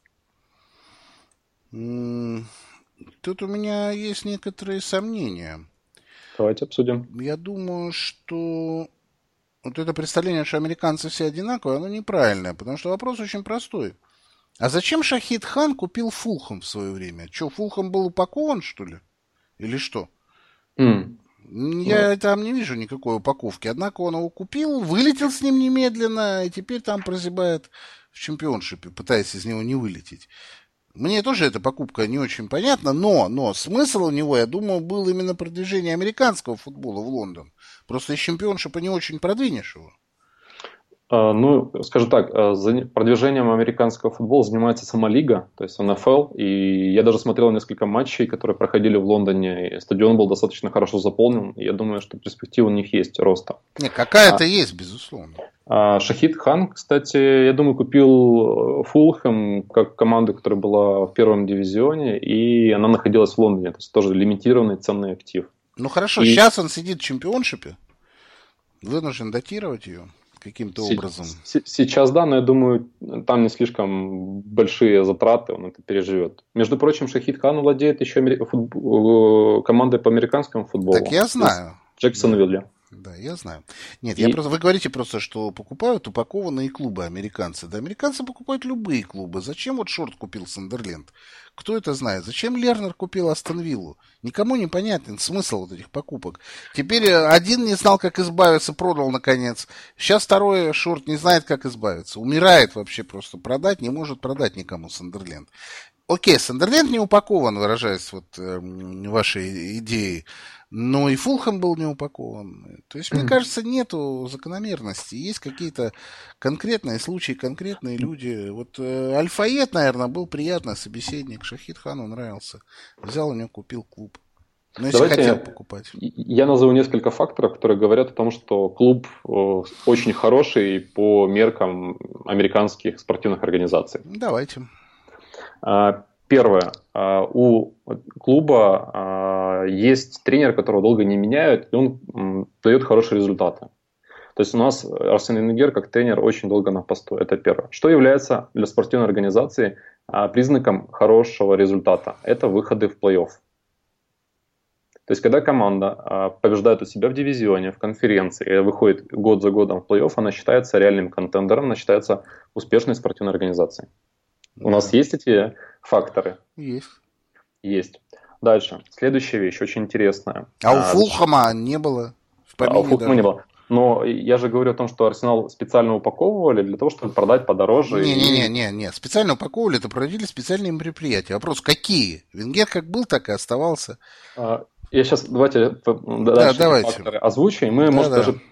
Тут у меня есть некоторые сомнения. Давайте обсудим. Я думаю, что вот это представление, что американцы все одинаковые, оно неправильное, потому что вопрос очень простой. А зачем Шахид Хан купил Фулхэм в свое время? Что, Фулхэм был упакован, что ли? Или что? Mm. Я там не вижу никакой упаковки. Однако он его купил, вылетел с ним немедленно, и теперь там прозябает в чемпионшипе, пытаясь из него не вылететь. Мне тоже эта покупка не очень понятна, но, но смысл у него, я думаю, был именно продвижение американского футбола в Лондон. Просто из чемпионшипа не очень продвинешь его. Ну, скажу так, продвижением американского футбола занимается сама лига, то есть эн эф эл, и я даже смотрел несколько матчей, которые проходили в Лондоне, и стадион был достаточно хорошо заполнен, и я думаю, что перспектива у них есть роста. Не, какая-то а, есть, безусловно. А Шахид Хан, кстати, я думаю, купил Фулхэм как команду, которая была в первом дивизионе, и она находилась в Лондоне, то есть тоже лимитированный ценный актив. Ну хорошо, и... сейчас он сидит в чемпионшипе, вынужден датировать ее каким-то С- образом. с- Сейчас да, но я думаю, там не слишком большие затраты, он это переживет. Между прочим, Шахид Хан владеет еще амери... футбол... командой по американскому футболу. Так я знаю. Джексонвилле. Да, я знаю. Нет, И... я просто, вы говорите просто, что покупают упакованные клубы американцы. Да, американцы покупают любые клубы. Зачем вот Шорт купил Сандерленд? Кто это знает? Зачем Лернер купил Астон Виллу? Никому не понятен смысл вот этих покупок. Теперь один не знал, как избавиться, продал наконец. Сейчас второй Шорт не знает, как избавиться. Умирает вообще просто. Продать не может продать никому Сандерленд. Окей, Сандерленд не упакован, выражаясь вот э, вашей идеей. Но и Фулхэм был не упакован. То есть, мне кажется, нету закономерности. Есть какие-то конкретные случаи, конкретные люди. Вот э, Аль-Фаед, наверное, был приятный собеседник. Шахид Хану нравился. Взял у него, купил клуб. Но если Давайте хотел я, покупать. Я назову несколько факторов, которые говорят о том, что клуб э, очень хороший по меркам американских спортивных организаций. Давайте. Первое. У клуба есть тренер, которого долго не меняют, и он дает хорошие результаты. То есть у нас Арсен Венгер как тренер очень долго на посту. Это первое. Что является для спортивной организации признаком хорошего результата? Это выходы в плей-офф. То есть когда команда побеждает у себя в дивизионе, в конференции, и выходит год за годом в плей-офф, она считается реальным контендером, она считается успешной спортивной организацией. У Да. нас есть эти факторы? Есть. Есть. Дальше. Следующая вещь, очень интересная. А, а у Фулхэма не было. В а у Фулхэма не было. Но я же говорю о том, что Арсенал специально упаковывали для того, чтобы продать подороже. Не-не-не, и... не, специально упаковывали, это проводили специальные мероприятия. Вопрос, какие? Венгер как был, так и оставался. Я сейчас, давайте да, дальше давайте. факторы озвучим, и мы, да, может, да. даже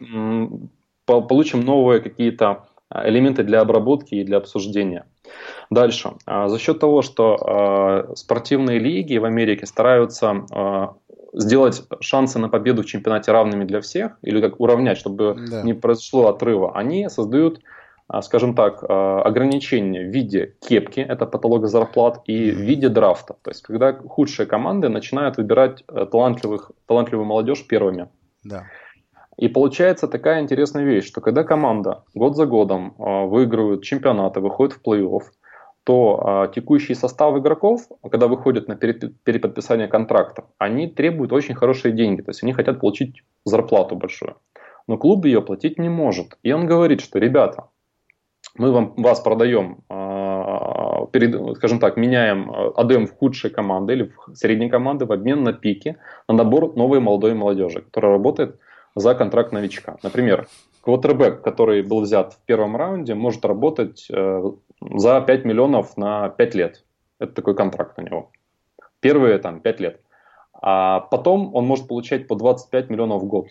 получим новые какие-то элементы для обработки и для обсуждения. Дальше. За счет того, что спортивные лиги в Америке стараются сделать шансы на победу в чемпионате равными для всех, или как уравнять, чтобы да. не произошло отрыва, они создают, скажем так, ограничения в виде кепки, это потолок зарплат, и в виде драфта. То есть, когда худшие команды начинают выбирать талантливых, талантливую молодежь первыми. Да. И получается такая интересная вещь, что когда команда год за годом э, выигрывает чемпионаты, выходит в плей-офф, то э, текущий состав игроков, когда выходят на перед, переподписание контрактов, они требуют очень хорошие деньги, то есть они хотят получить зарплату большую. Но клуб ее платить не может. И он говорит, что, ребята, мы вам, вас продаем, э, перед, скажем так, меняем, отдаем в худшие команды или в средние команды в обмен на пики, на набор новой молодой молодежи, которая работает за контракт новичка. Например, квотербэк, который был взят в первом раунде, может работать э, за пять миллионов на пять лет. Это такой контракт у него. Первые там пять лет. А потом он может получать по двадцать пять миллионов в год.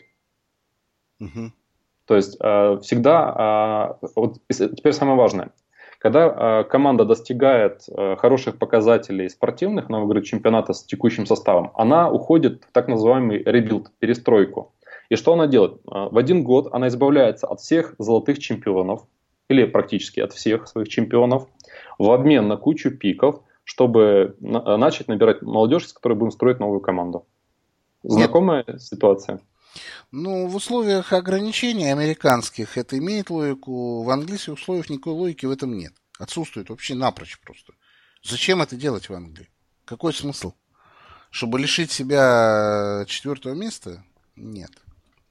Угу. То есть э, всегда... Э, вот теперь самое важное. Когда э, команда достигает э, хороших показателей спортивных, она выигрывает чемпионата с текущим составом, она уходит в так называемый ребилд, перестройку. И что она делает? В один год она избавляется от всех золотых чемпионов, или практически от всех своих чемпионов, в обмен на кучу пиков, чтобы на- начать набирать молодежь, с которой будем строить новую команду. Знакомая Нет. ситуация? Ну, в условиях ограничений американских это имеет логику, в английских условиях никакой логики в этом нет. Отсутствует вообще напрочь просто. Зачем это делать в Англии? Какой смысл? Чтобы лишить себя четвертого места? Нет.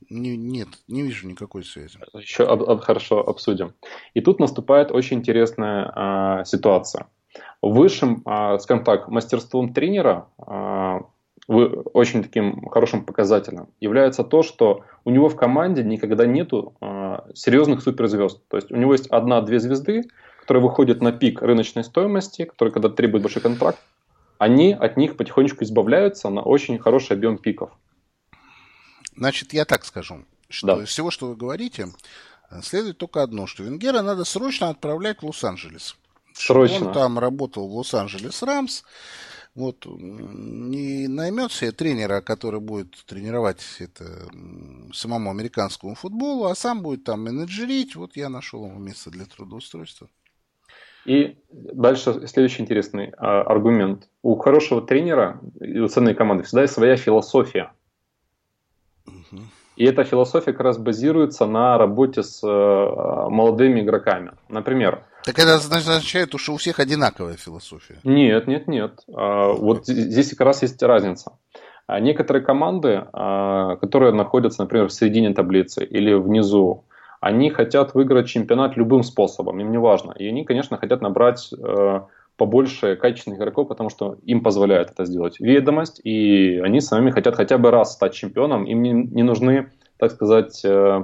Не, нет, не вижу никакой связи. Еще об, об, хорошо обсудим. И тут наступает очень интересная а, ситуация. Высшим, а, скажем так, мастерством тренера, а, вы, очень таким хорошим показателем, является то, что у него в команде никогда нету а, серьезных суперзвезд. То есть у него есть одна-две звезды, которые выходят на пик рыночной стоимости, которые, когда требуют большой контракт, они от них потихонечку избавляются на очень хороший объем пиков. Значит, я так скажу, что да. из всего, что вы говорите, следует только одно, что Венгера надо срочно отправлять в Лос-Анджелес. Срочно. Он там работал в Лос-Анджелес Рамс, вот, не наймет себе тренера, который будет тренировать это самому американскому футболу, а сам будет там менеджерить. Вот я нашел ему место для трудоустройства. И дальше следующий интересный а, аргумент. У хорошего тренера и у ценной команды всегда есть своя философия. Угу. И эта философия как раз базируется на работе с а, молодыми игроками. Например... Так это означает, что у всех одинаковая философия. Нет, нет, нет. А, вот здесь как раз есть разница. А некоторые команды, а, которые находятся, например, в середине таблицы или внизу, они хотят выиграть чемпионат любым способом, им не важно. И они, конечно, хотят набрать э, побольше качественных игроков, потому что им позволяет это сделать ведомость, и они сами хотят хотя бы раз стать чемпионом. Им не, не нужны, так сказать, э,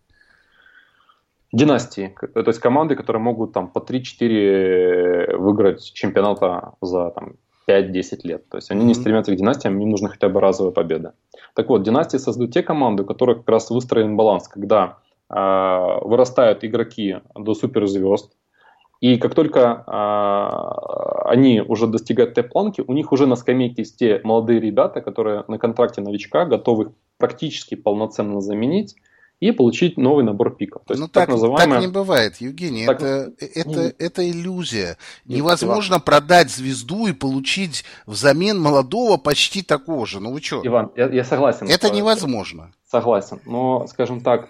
династии. То есть команды, которые могут там, по три-четыре выиграть чемпионата за там, пять-десять лет. То есть они mm-hmm. не стремятся к династиям, им нужны хотя бы разовые победы. Так вот, династии создают те команды, у которых как раз выстроен баланс, когда вырастают игроки до суперзвезд, и как только а, они уже достигают той планки, у них уже на скамейке есть те молодые ребята, которые на контракте новичка готовы их практически полноценно заменить и получить новый набор пиков. То есть, ну так, так, называемое... так не бывает, Евгений, так... это, это, Нет. это иллюзия. Нет, Невозможно Иван. продать звезду и получить взамен молодого почти такого же. Ну вы что? Иван, я, я согласен. Это невозможно. Согласен, но, скажем так,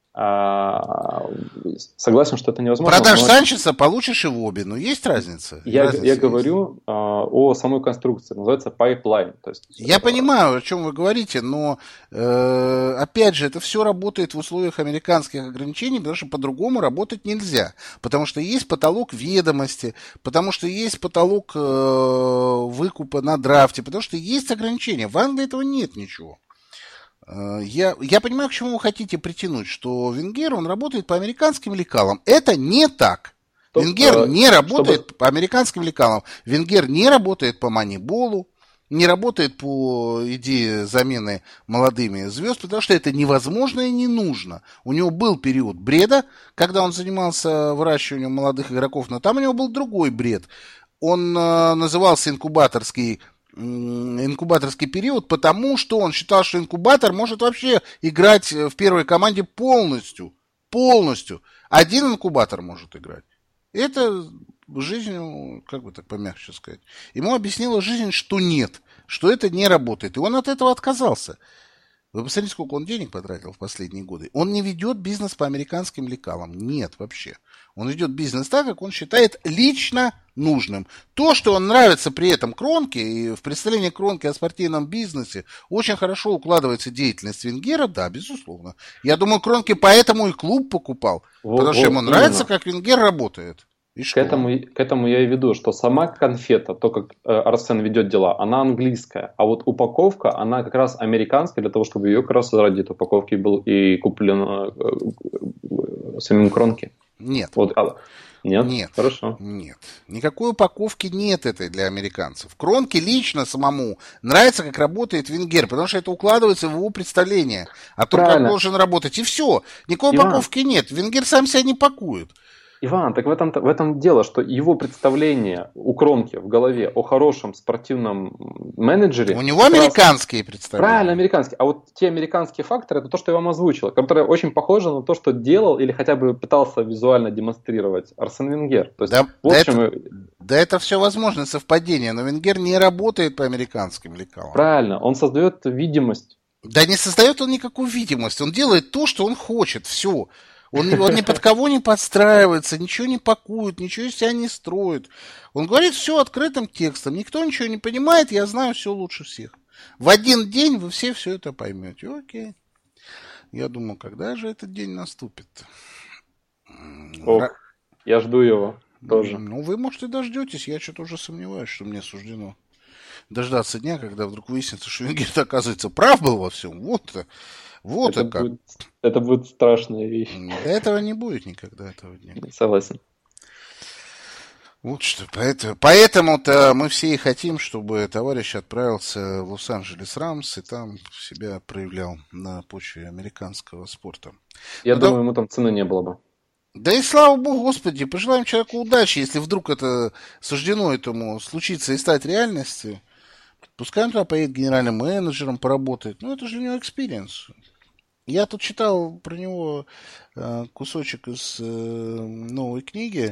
согласен, что это невозможно. Продашь но... Санчеса, получишь Ивоби. Ну, есть разница? Я, разница я есть. говорю а, о самой конструкции. Называется pipeline. То есть, я а... понимаю, о чем вы говорите, но э, опять же, это все работает в условиях американских ограничений, потому что по-другому работать нельзя. Потому что есть потолок ведомости, потому что есть потолок э, выкупа на драфте, потому что есть ограничения. В Англии этого нет ничего. Я, я понимаю, к чему вы хотите притянуть, что Венгер, он работает по американским лекалам. Это не так. Стоп, Венгер а, не работает чтобы... по американским лекалам. Венгер не работает по маниболу, не работает по идее замены молодыми звезд, потому что это невозможно и не нужно. У него был период бреда, когда он занимался выращиванием молодых игроков, но там у него был другой бред. Он э, назывался инкубаторский инкубаторский период, потому что он считал, что инкубатор может вообще играть в первой команде полностью. Полностью. Один инкубатор может играть. Это жизнь, как бы так помягче сказать, ему объяснила жизнь, что нет, что это не работает. И он от этого отказался. Вы посмотрите, сколько он денег потратил в последние годы. Он не ведет бизнес по американским лекалам. Нет, вообще. Он ведет бизнес так, как он считает лично нужным. То, что он нравится при этом Кронке, и в представлении Кронки о спортивном бизнесе очень хорошо укладывается деятельность Венгера, да, безусловно. Я думаю, Кронке поэтому и клуб покупал. Вот, потому что вот, ему нравится, именно. Как Венгер работает. К этому, к этому я и веду, что сама конфета, то, как э, Арсен ведет дела, она английская, а вот упаковка, она как раз американская, для того, чтобы ее как раз ради этой упаковки был и куплен э, э, самим Кронки. Нет. Вот, а, нет? Нет. Хорошо. Нет. Никакой упаковки нет этой для американцев. Кронке лично самому нравится, как работает Венгер, потому что это укладывается в его представление о том, Правильно. Как должен работать. И все. Никакой Иван. Упаковки нет. Венгер сам себя не пакует. Иван, так в этом, в этом дело, что его представление у Кронки в голове о хорошем спортивном менеджере... У него американские раз... представления. Правильно, американские. А вот те американские факторы, это то, что я вам озвучил, которые очень похожи на то, что делал или хотя бы пытался визуально демонстрировать Арсен Венгер. То есть, да, в да, общем... это, да это все возможно совпадение, но Венгер не работает по американским лекалам. Правильно, он создает видимость. Да не создает он никакую видимость, он делает то, что он хочет, все. Он, он ни под кого не подстраивается, ничего не пакует, ничего из себя не строит. Он говорит все открытым текстом. Никто ничего не понимает, я знаю все лучше всех. В один день вы все все это поймете. Окей. Я думаю, когда же этот день наступит? Ох, Ра... я жду его тоже. Ну, вы, может, и дождетесь. Я что-то уже сомневаюсь, что мне суждено дождаться дня, когда вдруг выяснится, что Венгер, оказывается, прав был во всем. Вот-то. Вот это, как. будет, это будет страшная вещь. До этого не будет никогда этого дня. Согласен. Вот что. Поэтому, поэтому-то мы все и хотим, чтобы товарищ отправился в Лос-Анджелес Рамс и там себя проявлял на почве американского спорта. Я ну, думаю, да... ему там цены не было бы. Да и слава богу, Господи, пожелаем человеку удачи, если вдруг это суждено этому случиться и стать реальностью. Пускай он туда поедет генеральным менеджером, поработает. Ну, это же у него экспириенс. Я тут читал про него э, кусочек из э, новой книги.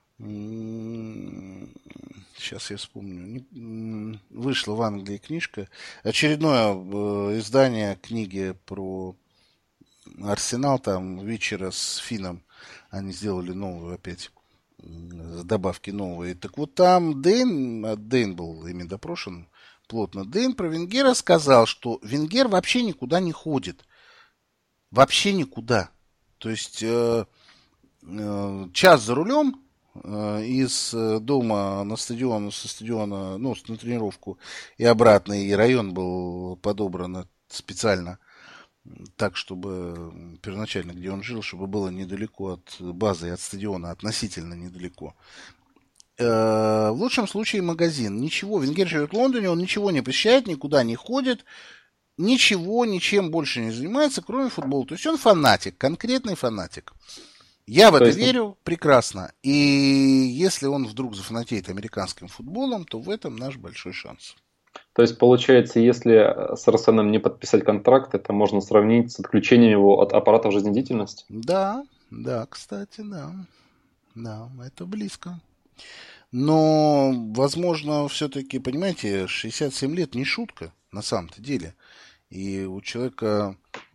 Сейчас я вспомню. Не, вышла в Англии книжка. Очередное э, издание книги про Арсенал. Там вечера с Финном. Они сделали новую опять. Добавки новые. Так вот там Дэйн, Дэйн был ими допрошен плотно. Дэйн про Венгера сказал, что Венгер вообще никуда не ходит. Вообще никуда. То есть э, э, час за рулем э, из дома на стадион, со стадиона, ну, на тренировку и обратно. И район был подобран специально так, чтобы первоначально, где он жил, чтобы было недалеко от базы и от стадиона, относительно недалеко. Э, в лучшем случае магазин. Ничего. Венгер живет в Лондоне, он ничего не посещает, никуда не ходит. Ничего, ничем больше не занимается, кроме футбола. То есть он фанатик, конкретный фанатик. Я в это верю прекрасно. И если он вдруг зафанатеет американским футболом, то в этом наш большой шанс. То есть, получается, если с Арсеном не подписать контракт, это можно сравнить с отключением его от аппаратов жизнедеятельности? Да, да, кстати, да. Да, это близко. Но, возможно, все-таки, понимаете, шестьдесят семь лет не шутка, на самом-то деле. И у человека,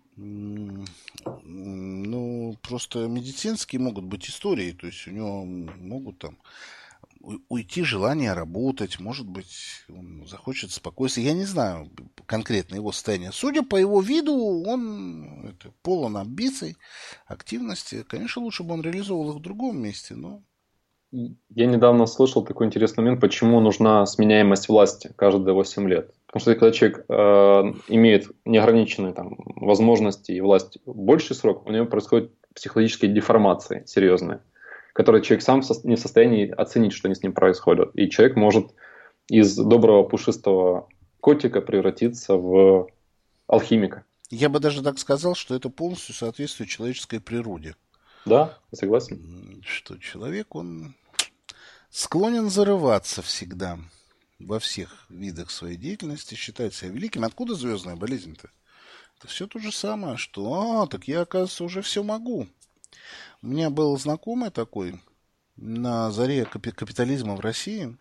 ну, просто медицинские могут быть истории. То есть у него могут там уйти желание работать, может быть, он захочет спокойствия. Я не знаю конкретно его состояние. Судя по его виду, он это, полон амбиций, активности. Конечно, лучше бы он реализовал их в другом месте, но... Я недавно слышал такой интересный момент, почему нужна сменяемость власти каждые восемь лет. Потому что когда человек э, имеет неограниченные там, возможности и власть больший срок, у него происходят психологические деформации серьезные, которые человек сам не в состоянии оценить, что с ним происходит. И человек может из доброго пушистого котика превратиться в алхимика. Я бы даже так сказал, что это полностью соответствует человеческой природе. Да, я согласен. Что человек, он склонен зарываться всегда во всех видах своей деятельности, считать себя великим. Откуда звездная болезнь-то? Это все то же самое, что, а, так я, оказывается, уже все могу. У меня был знакомый такой на заре капитализма в России.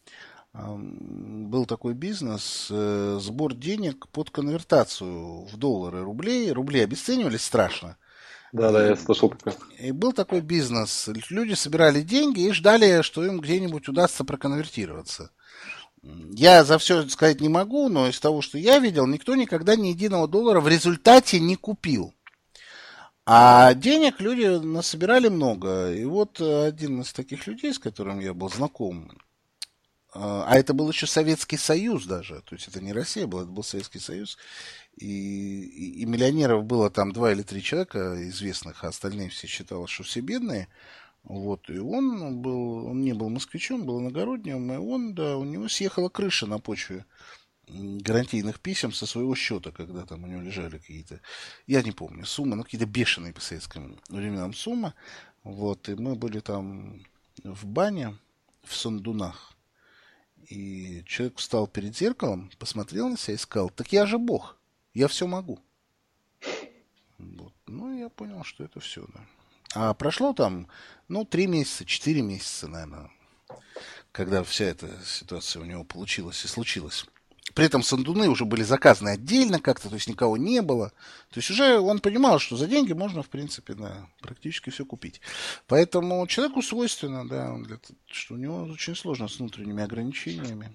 Был такой бизнес, сбор денег под конвертацию в доллары, рублей. Рубли обесценивались страшно. Да, да, я слышал такое. И был такой бизнес. Люди собирали деньги и ждали, что им где-нибудь удастся проконвертироваться. Я за все сказать не могу, но из того, что я видел, никто никогда ни единого доллара в результате не купил. А денег люди насобирали много. И вот один из таких людей, с которым я был знаком, а это был еще Советский Союз даже, то есть это не Россия была, это был Советский Союз, и, и, и миллионеров было там два или три человека известных, а остальные все считалось, что все бедные. Вот, и он был, он не был москвичом, был иногородним, и он, да, у него съехала крыша на почве гарантийных писем со своего счета, когда там у него лежали какие-то, я не помню, суммы, ну какие-то бешеные по советским временам суммы. Вот, и мы были там в бане в Сандунах. И человек встал перед зеркалом, посмотрел на себя и сказал: так я же Бог, я все могу. Вот. Ну, я понял, что это все, да. А прошло там, ну, три месяца, четыре месяца, наверное, когда вся эта ситуация у него получилась и случилась. При этом сандуны уже были заказаны отдельно как-то, то есть никого не было. То есть уже он понимал, что за деньги можно, в принципе, да, практически все купить. Поэтому человеку свойственно, да, что у него очень сложно с внутренними ограничениями.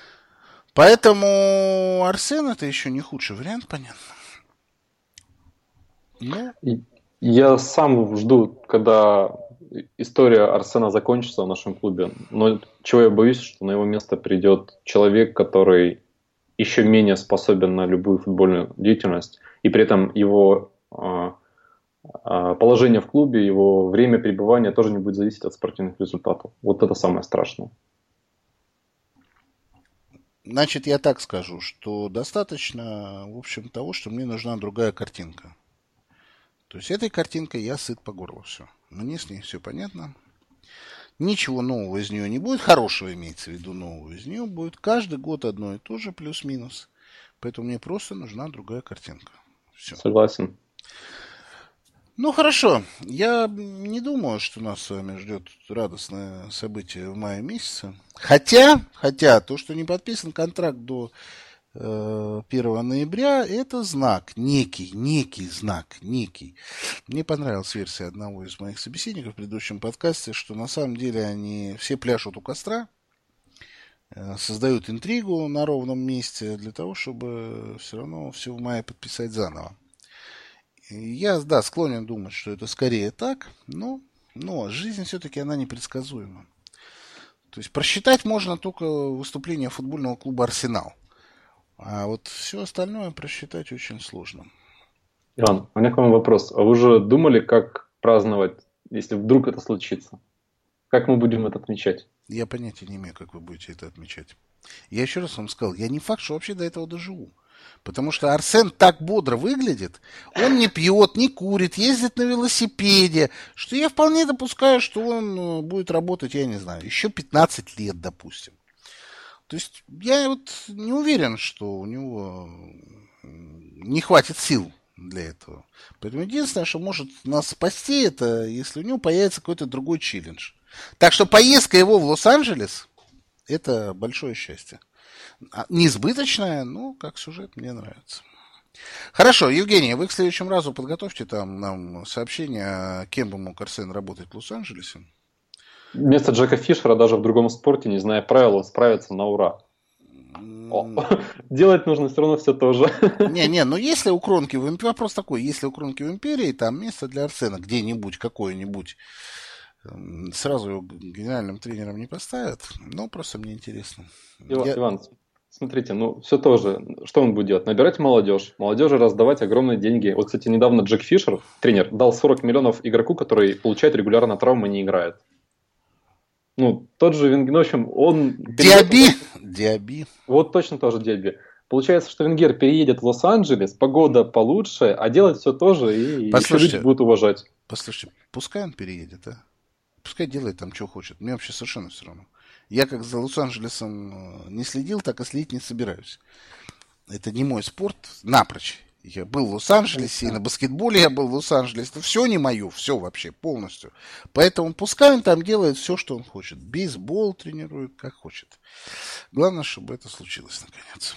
Поэтому Арсен это еще не худший вариант, понятно. Ну, я сам жду, когда история Арсена закончится в нашем клубе. Но чего я боюсь, что на его место придет человек, который еще менее способен на любую футбольную деятельность, и при этом его а, а, положение в клубе, его время пребывания тоже не будет зависеть от спортивных результатов. Вот это самое страшное. значит, я так скажу, что достаточно, в общем, того, что мне нужна другая картинка. То есть этой картинкой я сыт по горло, все. Мне с ней все понятно. Ничего нового из нее не будет. Хорошего имеется в виду нового из нее будет. Каждый год одно и то же, плюс-минус. Поэтому мне просто нужна другая картинка. Все. Согласен. Ну, хорошо. Я не думаю, что нас с вами ждет радостное событие в мае месяце. Хотя, хотя, то, что не подписан контракт до первого ноября, это знак, некий, некий знак, некий. Мне понравилась версия одного из моих собеседников в предыдущем подкасте, что на самом деле они все пляшут у костра, создают интригу на ровном месте для того, чтобы все равно все в мае подписать заново. Я, да, склонен думать, что это скорее так, но, но жизнь все-таки она непредсказуема. То есть просчитать можно только выступление футбольного клуба «Арсенал». А вот все остальное просчитать очень сложно. Иван, у меня к вам вопрос. А вы уже думали, как праздновать, если вдруг это случится? Как мы будем это отмечать? Я понятия не имею, как вы будете это отмечать. Я еще раз вам сказал, я не факт, что вообще до этого доживу. Потому что Арсен так бодро выглядит, он не пьет, не курит, ездит на велосипеде, что я вполне допускаю, что он будет работать, я не знаю, еще пятнадцать лет, допустим. То есть я вот не уверен, что у него не хватит сил для этого. Поэтому единственное, что может нас спасти, это если у него появится какой-то другой челлендж. Так что поездка его в Лос-Анджелес – это большое счастье. Неизбыточное, но как сюжет мне нравится. Хорошо, Евгений, вы к следующему разу подготовьте там нам сообщение, кем бы мог Арсен работать в Лос-Анджелесе. Вместо Джека Фишера даже в другом спорте, не зная правил, он справится на ура. О, делать нужно все равно все то же. Не-не, но если у Кронки в империи, вопрос такой, если у Кронки в империи, там место для Арсена где-нибудь, какое-нибудь, сразу его генеральным тренером не поставят, но просто мне интересно. Иван, Я... Иван, смотрите, ну все то же. Что он будет делать? Набирать молодежь, молодежи раздавать огромные деньги. Вот, кстати, недавно Джек Фишер, тренер, дал сорок миллионов игроку, который получает регулярно травмы и не играет. Ну, тот же Венгер, в общем, он... Диаби! Диаби. Вот точно тоже Диаби. Получается, что Венгер переедет в Лос-Анджелес, погода получше, а делать все то же, и еще люди будут уважать. Послушайте, пускай он переедет, а? Пускай делает там, что хочет. Мне вообще совершенно все равно. Я как за Лос-Анджелесом не следил, так и следить не собираюсь. Это не мой спорт напрочь. Я был в Лос-Анджелесе, и на баскетболе я был в Лос-Анджелесе. Это все не мое, все вообще, полностью. Поэтому пускай он там делает все, что он хочет. Бейсбол тренирует, как хочет. Главное, чтобы это случилось, наконец.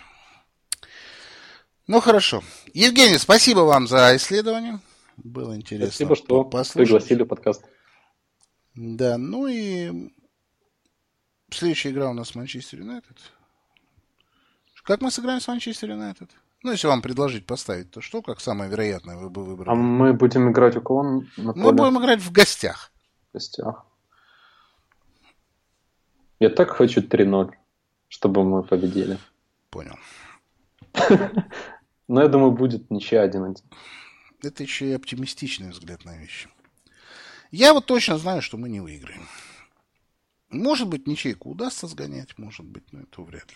Ну, хорошо. Евгений, спасибо вам за исследование. Было интересно. Спасибо, что послушать. Пригласили подкаст. Да, ну и следующая игра у нас Манчестер Юнайтед. Как мы сыграем с Манчестер Юнайтед? Ну, если вам предложить поставить, то что, как самое вероятное, вы бы выбрали? А мы будем играть у кого на поле? Мы будем играть в гостях. В гостях. Я так хочу три ноль, чтобы мы победили. Понял. Но я думаю, будет ничья один один. Это еще и оптимистичный взгляд на вещи. Я вот точно знаю, что мы не выиграем. Может быть, ничейку удастся сгонять, может быть, но это вряд ли.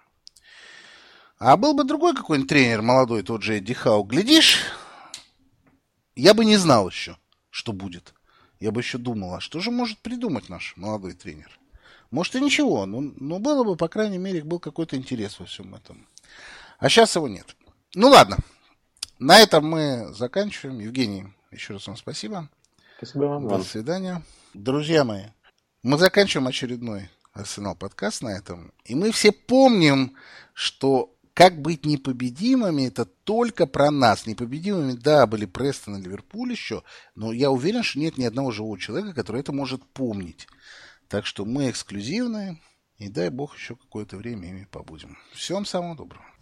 А был бы другой какой-нибудь тренер, молодой, тот же Эдди Хау, глядишь, я бы не знал еще, что будет. Я бы еще думал, а что же может придумать наш молодой тренер? Может и ничего, но, но было бы, по крайней мере, был какой-то интерес во всем этом. А сейчас его нет. Ну ладно, на этом мы заканчиваем. Евгений, еще раз вам спасибо. Спасибо вам. До свидания. Друзья мои, мы заканчиваем очередной Арсенал подкаст на этом. И мы все помним, что как быть непобедимыми, это только про нас. Непобедимыми, да, были Престон и Ливерпуль еще, но я уверен, что нет ни одного живого человека, который это может помнить. Так что мы эксклюзивные, и дай бог еще какое-то время ими побудем. Всем самого доброго.